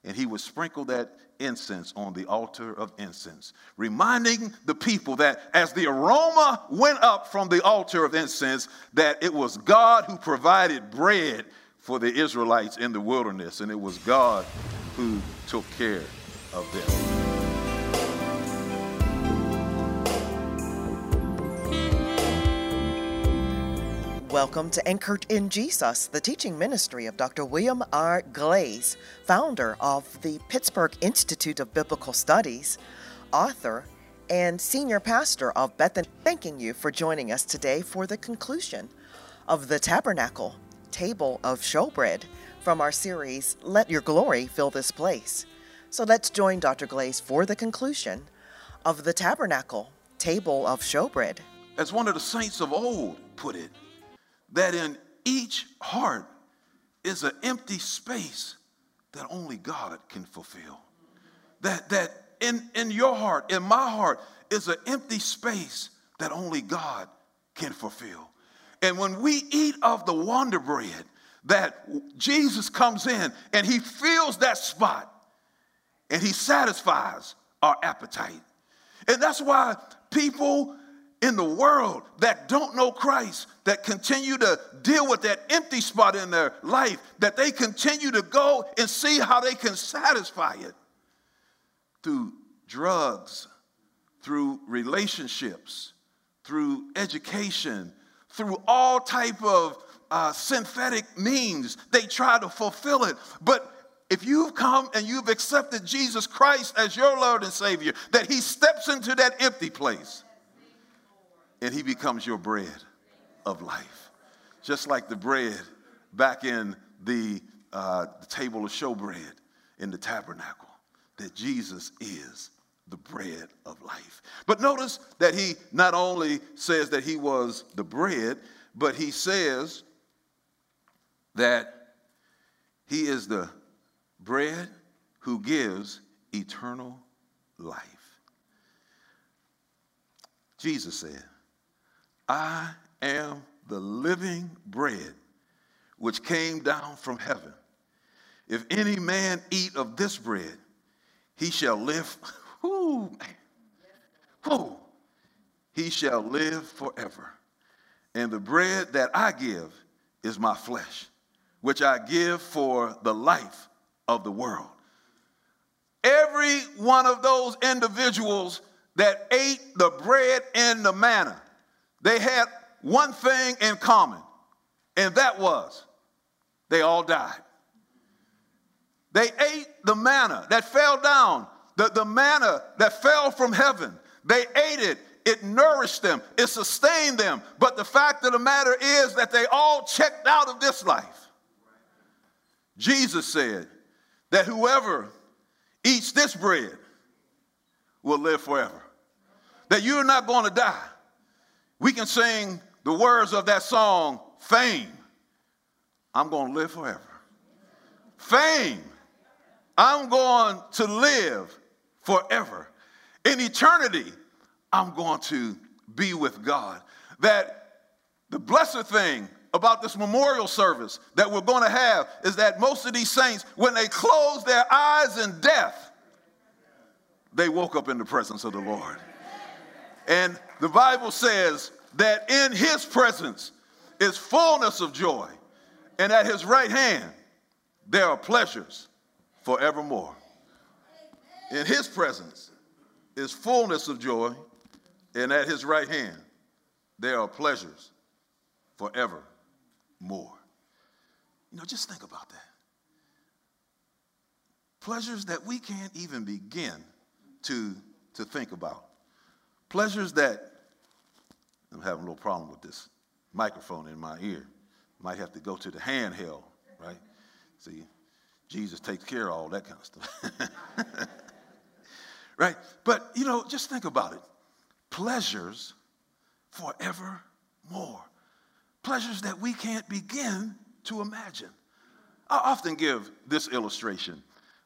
and he would sprinkle that incense on the altar of incense, reminding the people that as the aroma went up from the altar of incense, that it was God who provided bread for the Israelites in the wilderness, and it was God who took care of them. Welcome to Anchored in Jesus, the teaching ministry of Dr. William R. Glaze, founder of the Pittsburgh Institute of Biblical Studies, author, and senior pastor of Bethany. Thanking you for joining us today for the conclusion of the Tabernacle, Table of Showbread, from our series, Let Your Glory Fill This Place. So let's join Dr. Glaze for the conclusion of the Tabernacle, Table of Showbread. As one of the saints of old put it, that in each heart is an empty space that only God can fulfill. That in your heart, in my heart, is an empty space that only God can fulfill. And when we eat of the Wonder Bread, that Jesus comes in and he fills that spot and he satisfies our appetite. And that's why people in the world that don't know Christ, that continue to deal with that empty spot in their life, that they continue to go and see how they can satisfy it through drugs, through relationships, through education, through all type of synthetic means. They try to fulfill it. But if you've come and you've accepted Jesus Christ as your Lord and Savior, that he steps into that empty place and he becomes your bread of life. Just like the bread back in the table of showbread in the tabernacle, that Jesus is the bread of life. But notice that he not only says that he was the bread, but he says that he is the bread who gives eternal life. Jesus said, I am the living bread which came down from heaven. If any man eat of this bread, he shall live. He shall live forever. And the bread that I give is my flesh, which I give for the life of the world. Every one of those individuals that ate the bread and the manna, they had one thing in common, and that was they all died. They ate the manna that fell down, the manna that fell from heaven. They ate it. It nourished them. It sustained them. But the fact of the matter is that they all checked out of this life. Jesus said that whoever eats this bread will live forever. That you're not going to die. We can sing the words of that song, Fame, I'm going to live forever. Fame, I'm going to live forever. In eternity, I'm going to be with God. That the blessed thing about this memorial service that we're going to have is that most of these saints, when they closed their eyes in death, they woke up in the presence of the Lord. And the Bible says that in his presence is fullness of joy, and at his right hand there are pleasures forevermore. In his presence is fullness of joy, and at his right hand there are pleasures forevermore. You know, just think about that. Pleasures that we can't even begin to think about. Pleasures that, I'm having a little problem with this microphone in my ear. Might have to go to the handheld, right? See, Jesus takes care of all that kind of stuff. Right? But, you know, just think about it. Pleasures forevermore. Pleasures that we can't begin to imagine. I often give this illustration.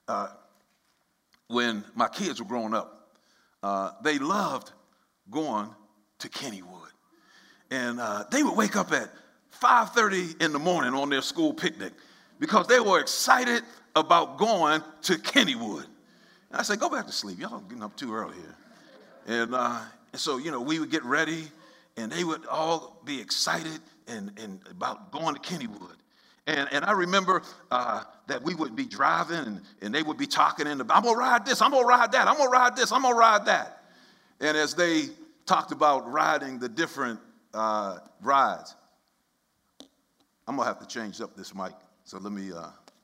When my kids were growing up, they loved going to Kennywood. And they would wake up at 5:30 in the morning on their school picnic because they were excited about going to Kennywood. And I said, go back to sleep. Y'all getting up too early here. And so, we would get ready, and they would all be excited and about going to Kennywood. And I remember that we would be driving, and they would be talking I'm going to ride this, I'm going to ride that, I'm going to ride this, I'm going to ride that. And as they talked about riding the different rides, I'm going to have to change up this mic. So let me,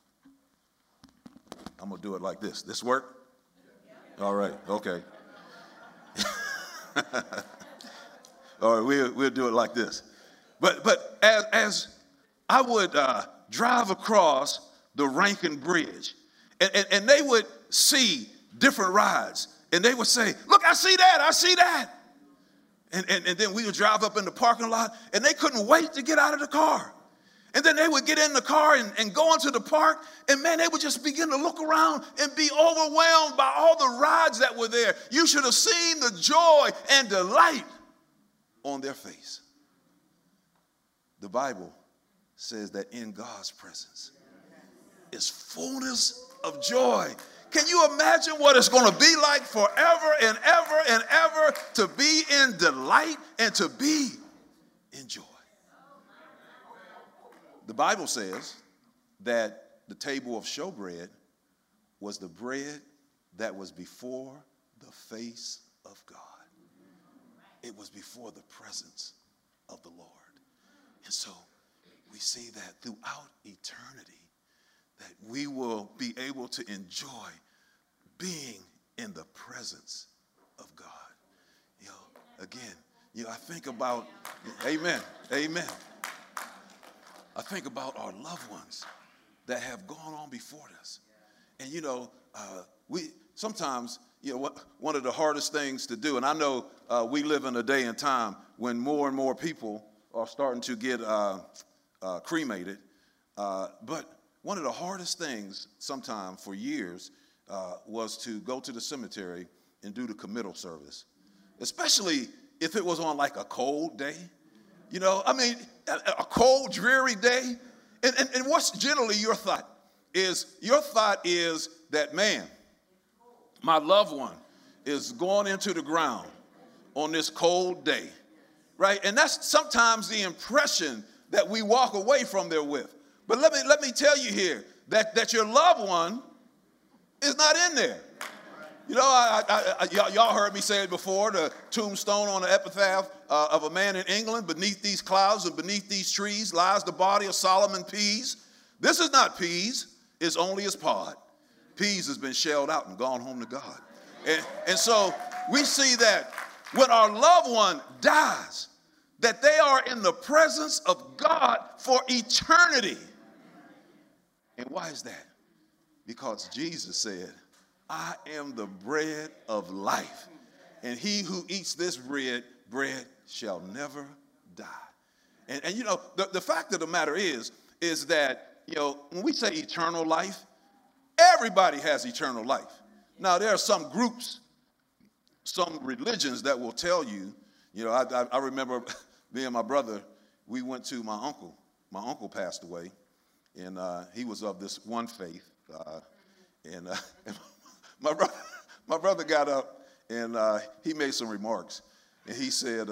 I'm going to do it like this. This work? All right, okay. All right, we'll do it like this. But as I would drive across the Rankin Bridge, and they would see different rides, and they would say, look, I see that, I see that. And then we would drive up in the parking lot, and they couldn't wait to get out of the car. And then they would get in the car and go into the park, and man, they would just begin to look around and be overwhelmed by all the rides that were there. You should have seen the joy and delight on their face. The Bible says that in God's presence is fullness of joy. Can you imagine what it's going to be like forever and ever and ever to be in delight and to be in joy? The Bible says that the table of showbread was the bread that was before the face of God. It was before the presence of the Lord. And so we see that throughout eternity, that we will be able to enjoy being in the presence of God. Again, I think about, amen. I think about our loved ones that have gone on before us. And, we sometimes, one of the hardest things to do, and I know we live in a day and time when more and more people are starting to get cremated. But one of the hardest things sometimes for years was to go to the cemetery and do the committal service, especially if it was on like a cold day. A cold, dreary day. And what's generally your thought? Your thought is that, man, my loved one is going into the ground on this cold day, right? And that's sometimes the impression that we walk away from there with. But let me tell you here that your loved one is not in there. Y'all heard me say it before, the tombstone on the epitaph of a man in England, beneath these clouds and beneath these trees lies the body of Solomon Pease. This is not Pease, it's only his pod. Pease has been shelled out and gone home to God. And so we see that when our loved one dies, that they are in the presence of God for eternity. And why is that? Because Jesus said, I am the bread of life, and he who eats this bread shall never die. And the fact of the matter is that, when we say eternal life, everybody has eternal life. Now, there are some groups, some religions that will tell you, I remember me and my brother, we went to my uncle. My uncle passed away, and he was of this one faith, and my brother got up and he made some remarks, and he said,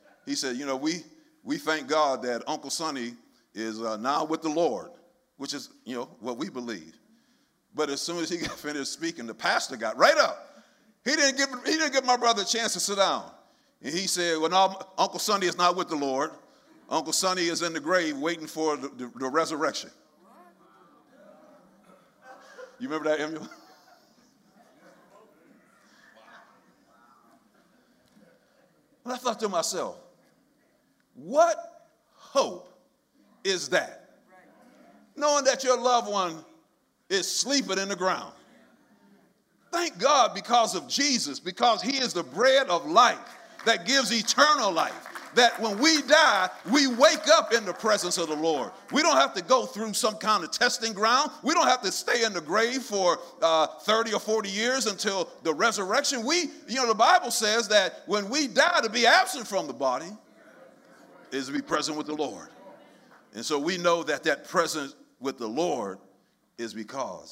we thank God that Uncle Sonny is now with the Lord, which is what we believe. But as soon as he got finished speaking, the pastor got right up. He didn't give my brother a chance to sit down, and he said, "Well, no, Uncle Sonny is not with the Lord. Uncle Sonny is in the grave waiting for the resurrection." You remember that, Emil? And I thought to myself, what hope is that? Knowing that your loved one is sleeping in the ground. Thank God because of Jesus, because he is the bread of life that gives eternal life. That when we die, we wake up in the presence of the Lord. We don't have to go through some kind of testing ground. We don't have to stay in the grave for 30 or 40 years until the resurrection. The Bible says that when we die, to be absent from the body is to be present with the Lord. And so we know that presence with the Lord is because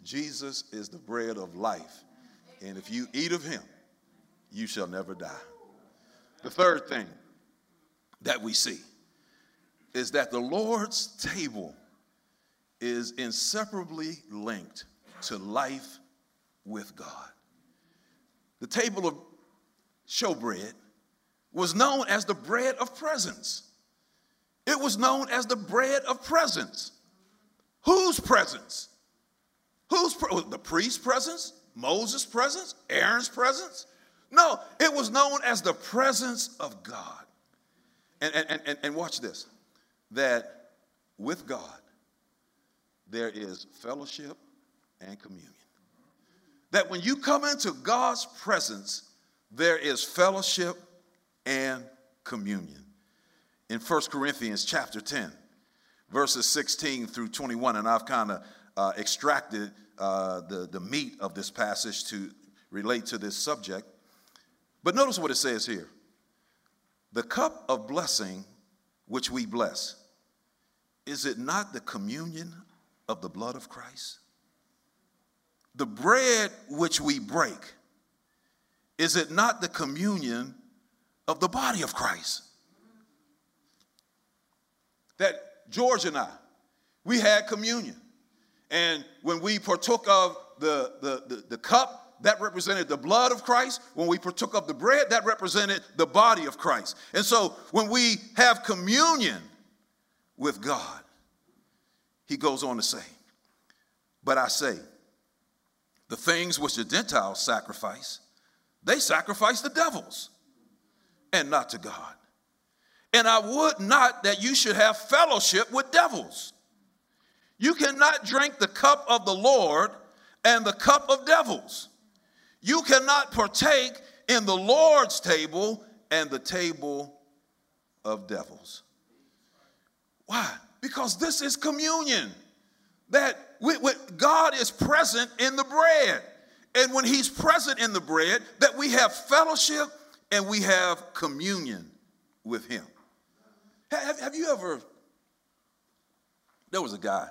Jesus is the bread of life. And if you eat of him, you shall never die. The third thing that we see is that the Lord's table is inseparably linked to life with God. The table of showbread was known as the bread of presence. It was known as the bread of presence. Whose presence? The priest's presence? Moses' presence? Aaron's presence? No, it was known as the presence of God. And watch this, that with God, there is fellowship and communion. That when you come into God's presence, there is fellowship and communion. In 1 Corinthians chapter 10, verses 16 through 21, and I've kind of extracted the meat of this passage to relate to this subject. But notice what it says here. The cup of blessing which we bless, is it not the communion of the blood of Christ? The bread which we break, is it not the communion of the body of Christ? That George and I, we had communion. And when we partook of the cup, that represented the blood of Christ. When we partook of the bread, that represented the body of Christ. And so when we have communion with God, he goes on to say, but I say, the things which the Gentiles sacrifice, they sacrifice the devils and not to God. And I would not that you should have fellowship with devils. You cannot drink the cup of the Lord and the cup of devils. You cannot partake in the Lord's table and the table of devils. Why? Because this is communion. That God is present in the bread. And when he's present in the bread, that we have fellowship and we have communion with him. Have you ever, there was a guy,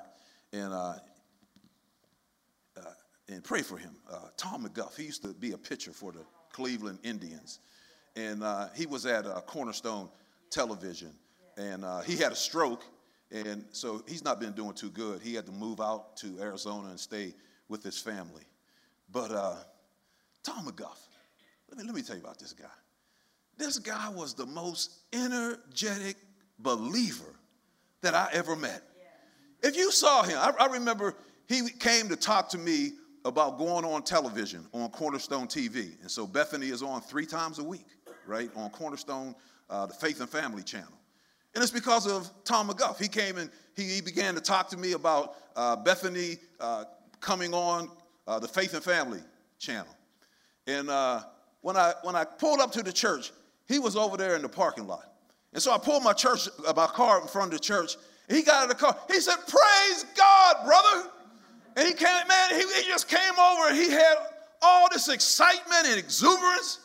and pray for him, Tom McGuff. He used to be a pitcher for the Cleveland Indians. And he was at Cornerstone Television. And he had a stroke. And so he's not been doing too good. He had to move out to Arizona and stay with his family. But Tom McGuff, let me tell you about this guy. This guy was the most energetic believer that I ever met. If you saw him, I remember he came to talk to me about going on television on Cornerstone TV. And so Bethany is on 3 times a week, right, on Cornerstone, the Faith and Family channel. And it's because of Tom McGuff. He came and he began to talk to me about Bethany coming on the Faith and Family channel. And when I pulled up to the church, he was over there in the parking lot. And so I pulled my car in front of the church. And he got out of the car. He said, "Praise God, brother." And he came, man, he just came over and he had all this excitement and exuberance.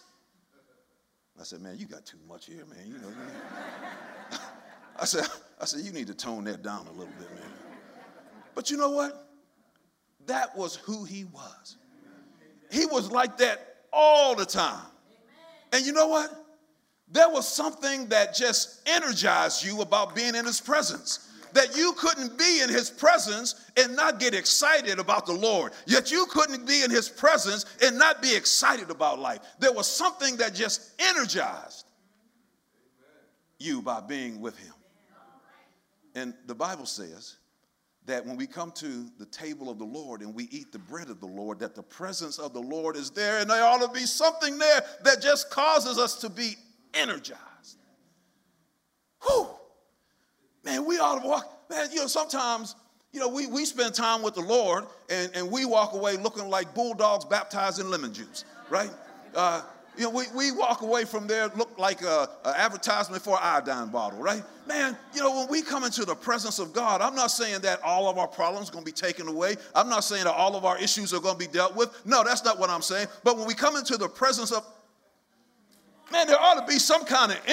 I said, "Man, you got too much here, man. You know." I said, "You need to tone that down a little bit, man." But you know what? That was who he was. He was like that all the time. And you know what? There was something that just energized you about being in his presence. That you couldn't be in his presence and not get excited about the Lord. Yet you couldn't be in his presence and not be excited about life. There was something that just energized you by being with him. And the Bible says that when we come to the table of the Lord and we eat the bread of the Lord, that the presence of the Lord is there, and there ought to be something there that just causes us to be energized. Whew. Man, we ought to walk. Man, sometimes, we spend time with the Lord and we walk away looking like bulldogs baptized in lemon juice, right? We walk away from there, look like an advertisement for an iodine bottle, right? Man, when we come into the presence of God, I'm not saying that all of our problems are going to be taken away. I'm not saying that all of our issues are going to be dealt with. No, that's not what I'm saying. But when we come into the presence of, man, there ought to be some kind of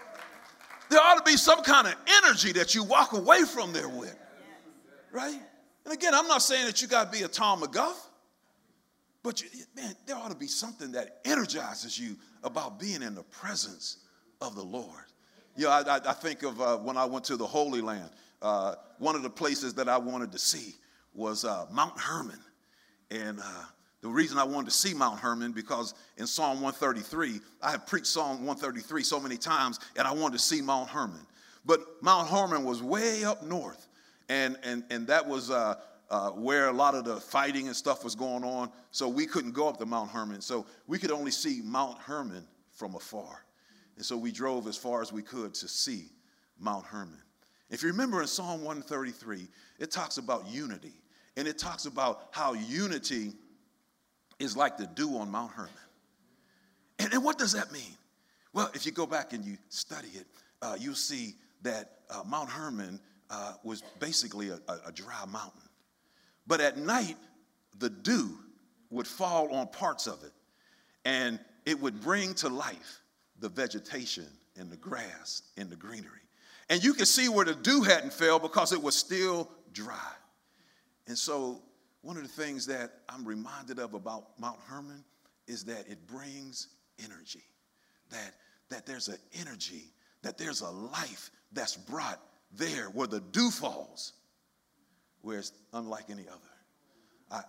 energy that you walk away from there with, right? And again, I'm not saying that you got to be a Tom McGuff, but man, there ought to be something that energizes you about being in the presence of the Lord. You know, I think of when I went to the Holy Land, one of the places that I wanted to see was Mount Hermon. And the reason I wanted to see Mount Hermon, because in Psalm 133, I have preached Psalm 133 so many times, and I wanted to see Mount Hermon. But Mount Hermon was way up north, and that was where a lot of the fighting and stuff was going on, so we couldn't go up to Mount Hermon. So we could only see Mount Hermon from afar. And so we drove as far as we could to see Mount Hermon. If you remember in Psalm 133, it talks about unity. And it talks about how unity is like the dew on Mount Hermon. And what does that mean? Well, if you go back and you study it, you'll see that Mount Hermon was basically a dry mountain. But at night, the dew would fall on parts of it, and it would bring to life the vegetation and the grass and the greenery. And you can see where the dew hadn't fell because it was still dry. And so one of the things that I'm reminded of about Mount Hermon is that it brings energy, that there's an energy, that there's a life that's brought there where the dew falls, where it's unlike any other.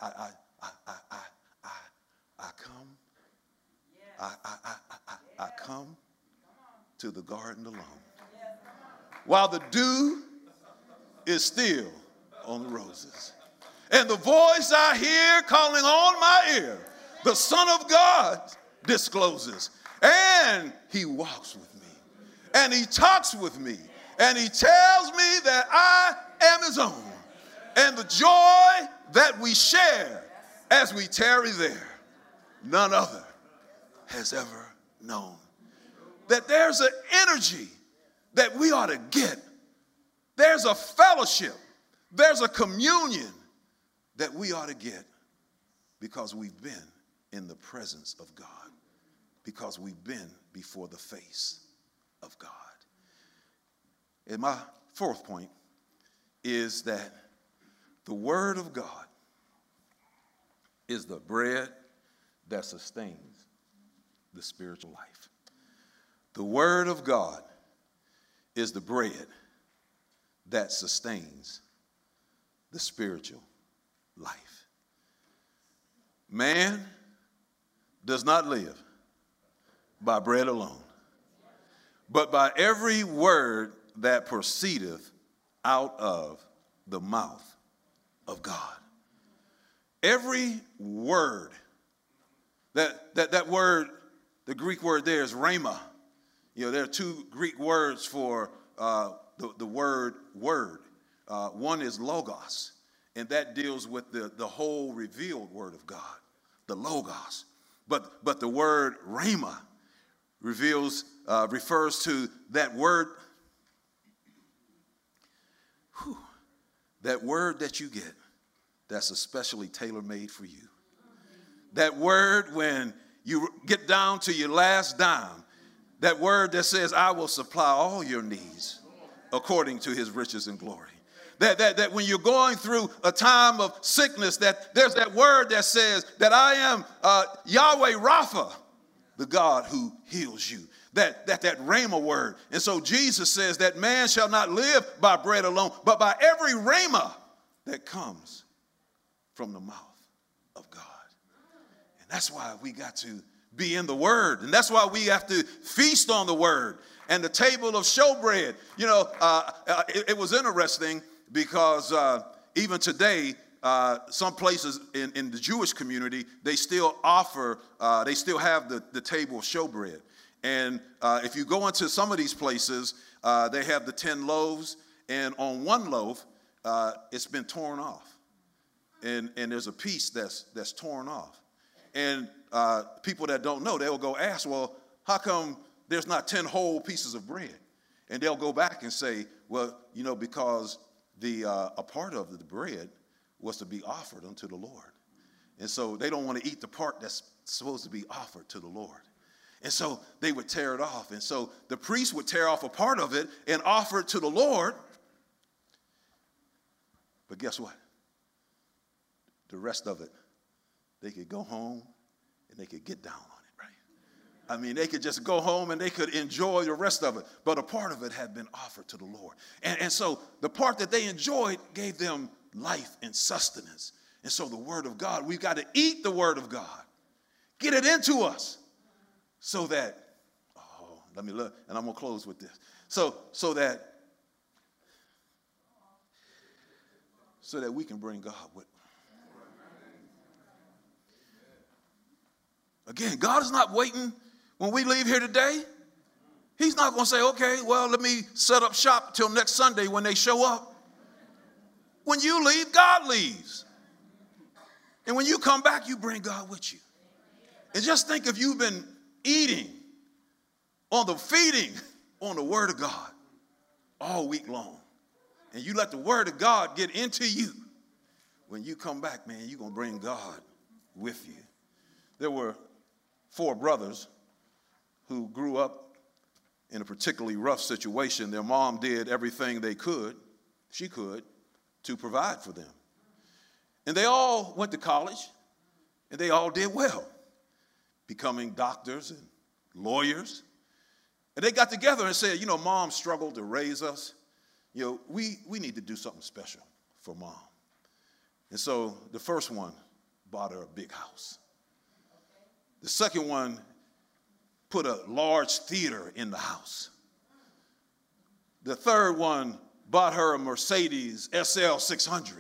I come to the garden alone, while the dew is still on the roses. And the voice I hear calling on my ear, the Son of God discloses. And he walks with me, and he talks with me, and he tells me that I am his own. And the joy that we share as we tarry there, none other has ever known. That there's an energy that we ought to get. There's a fellowship. There's a communion that we ought to get because we've been in the presence of God, because we've been before the face of God. And my fourth point is that the Word of God is the bread that sustains the spiritual life. The Word of God is the bread that sustains the spiritual life. Man does not live by bread alone, but by every word that proceedeth out of the mouth of God. Every word, that word, the Greek word there is rhema. You know, there are two Greek words for the word word. One is logos, and that deals with the whole revealed word of God, the logos. But the word rhema refers to that word, that word that you get that's especially tailor-made for you. That word when you get down to your last dime, that word that says, I will supply all your needs according to his riches and glory. That when you're going through a time of sickness, that there's that word that says that I am Yahweh Rapha, the God who heals you. That rhema word. And so Jesus says that man shall not live by bread alone, but by every rhema that comes from the mouth of God. And that's why we got to be in the word. And that's why we have to feast on the word. And the table of showbread, you know, it was interesting because even today, some places in the Jewish community, they still offer, they still have the table of showbread. And if you go into some of these places, they have the 10 loaves, and on one loaf, it's been torn off. And there's a piece that's torn off. And people that don't know, they'll go ask, well, how come there's not 10 whole pieces of bread? And they'll go back and say, well, you know, because a part of the bread was to be offered unto the Lord. And so they don't want to eat the part that's supposed to be offered to the Lord. And so they would tear it off. And so the priest would tear off a part of it and offer it to the Lord. But guess what? the rest of it, they could go home and they could get down on it, right? I mean, they could just go home and they could enjoy the rest of it. But a part of it had been offered to the Lord. And so the part that they enjoyed gave them life and sustenance. And so the word of God, we've got to eat the word of God. Get it into us so that, let me look, and I'm going to close with this. So that we can bring God with. Again, God is not waiting when we leave here today. He's not going to say, okay, well, let me set up shop till next Sunday when they show up. When you leave, God leaves. And when you come back, you bring God with you. And just think if you've been feeding on the word of God all week long. And you let the word of God get into you. When you come back, man, you're going to bring God with you. There were 4 brothers who grew up in a particularly rough situation. Their mom did everything she could, to provide for them. And they all went to college, and they all did well, becoming doctors and lawyers. And they got together and said, Mom struggled to raise us. We need to do something special for Mom. And so the first one bought her a big house. The second one put a large theater in the house. The third one bought her a Mercedes SL 600.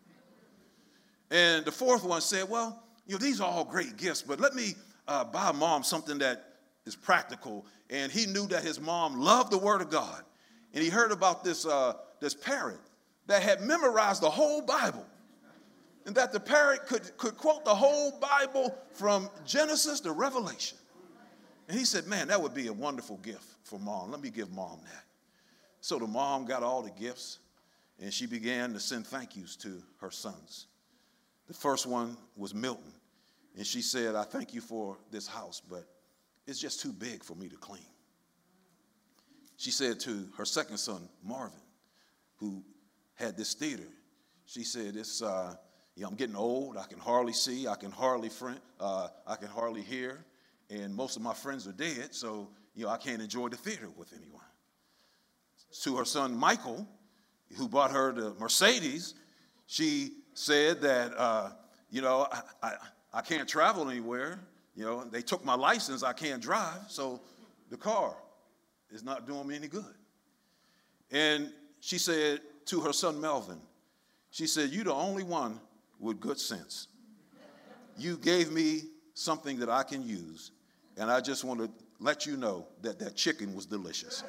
And the fourth one said, well, these are all great gifts, but let me buy Mom something that is practical. And he knew that his mom loved the word of God. And he heard about this parrot that had memorized the whole Bible. And that the parrot could quote the whole Bible from Genesis to Revelation. And he said, man, that would be a wonderful gift for Mom. Let me give Mom that. So the mom got all the gifts, and she began to send thank yous to her sons. The first one was Milton. And she said, I thank you for this house, but it's just too big for me to clean. She said to her second son, Marvin, who had this theater, she said, I'm getting old. I can hardly see. I can hardly hear. And most of my friends are dead, so I can't enjoy the theater with anyone. To her son, Michael, who bought her the Mercedes, she said that, I can't travel anywhere. They took my license. I can't drive, so the car is not doing me any good. And she said to her son, Melvin, she said, you're the only one with good sense. You gave me something that I can use, and I just want to let you know that chicken was delicious.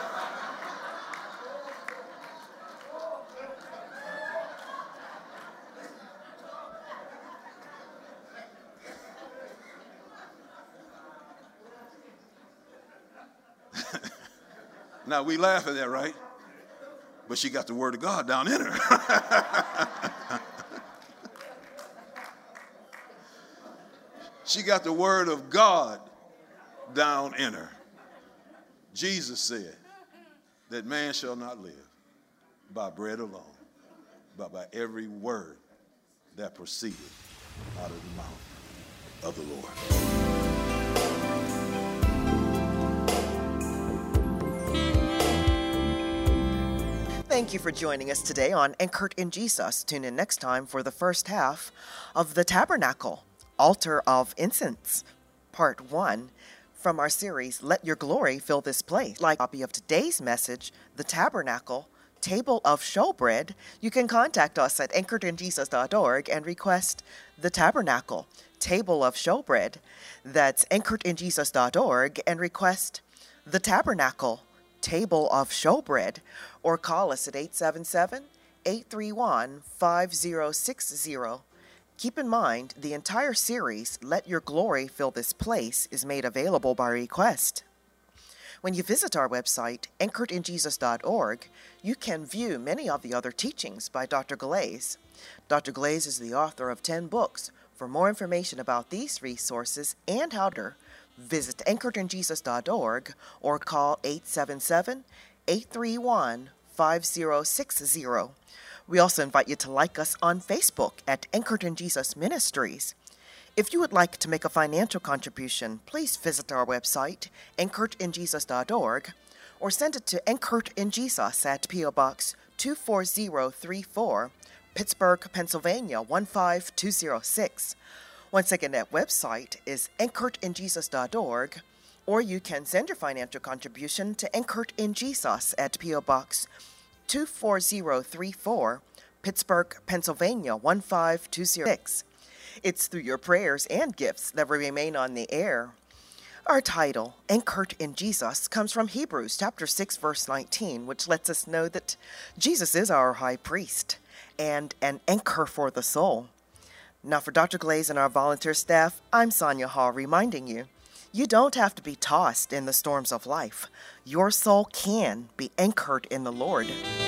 Now, we laugh at that, right? But she got the word of God down in her. She got the word of God down in her. Jesus said that man shall not live by bread alone, but by every word that proceeded out of the mouth of the Lord. Thank you for joining us today on Anchored in Jesus. Tune in next time for the first half of The Tabernacle, Altar of Incense, Part 1, from our series, Let Your Glory Fill This Place. Like a copy of today's message, The Tabernacle, Table of Showbread, you can contact us at anchoredinjesus.org and request The Tabernacle, Table of Showbread. That's anchoredinjesus.org and request The Tabernacle, Table of Showbread, or call us at 877-831-5060. Keep in mind, the entire series, Let Your Glory Fill This Place, is made available by request. When you visit our website, anchoredinjesus.org, you can view many of the other teachings by Dr. Glaze. Dr. Glaze is the author of 10 books. For more information about these resources and how to visit anchoredinjesus.org or call 877-831-5060. We also invite you to like us on Facebook at Anchored in Jesus Ministries. If you would like to make a financial contribution, please visit our website, anchoredinjesus.org, or send it to Anchored in Jesus at P.O. Box 24034, Pittsburgh, Pennsylvania 15206. Once again, that website is anchoredinjesus.org, or you can send your financial contribution to Anchored in Jesus at P.O. Box 24034, Pittsburgh, Pennsylvania 15206. It's through your prayers and gifts that we remain on the air. Our title, Anchored in Jesus, comes from Hebrews chapter 6, verse 19, which lets us know that Jesus is our high priest and an anchor for the soul. Now for Dr. Glaze and our volunteer staff, I'm Sonia Hall reminding you, you don't have to be tossed in the storms of life. Your soul can be anchored in the Lord.